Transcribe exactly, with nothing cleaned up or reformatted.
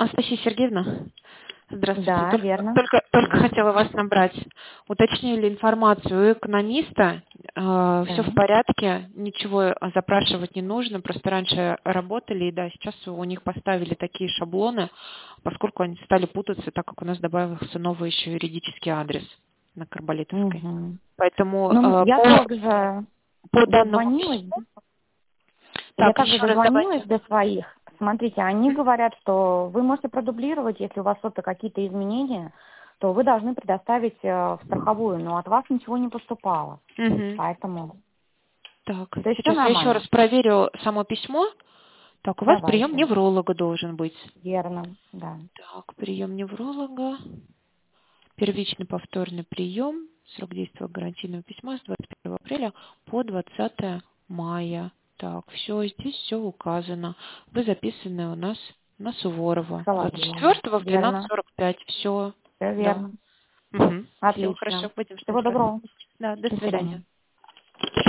Анастасия Сергеевна, здравствуйте. Да, Только, верно. только, только хотела вас набрать. Уточнили информацию у экономиста. Э, все Да. в порядке, ничего запрашивать не нужно. Просто раньше работали, и да, сейчас у них поставили такие шаблоны, поскольку они стали путаться, так как у нас добавился новый еще юридический адрес на Карболитовской. Угу. Поэтому Ну, э, я по, также по данному дозвонилась. письму... Я Так, также еще раз дозвонилась давайте. до своих. Смотрите, они говорят, что вы можете продублировать, если у вас что-то, какие-то изменения, то вы должны предоставить э, в страховую, но от вас ничего не поступало. Мгм. Поэтому, Так, то есть все сейчас я еще раз нормально. проверю само письмо. Так, у вас прием Давайте. невролога должен быть. Верно, да. Так, прием невролога. Первичный повторный прием. Срок действия гарантийного письма с двадцать первого апреля по двадцатое мая. Так, все, здесь все указано. Вы записаны у нас на Суворова. двадцать Соловьева. четвёртого в двенадцать Верно. сорок пять. Все, Все да. верно. Угу. Все, Отлично. хорошо, будем Всего ждать вас. доброго. Да, до До свидания. свидания.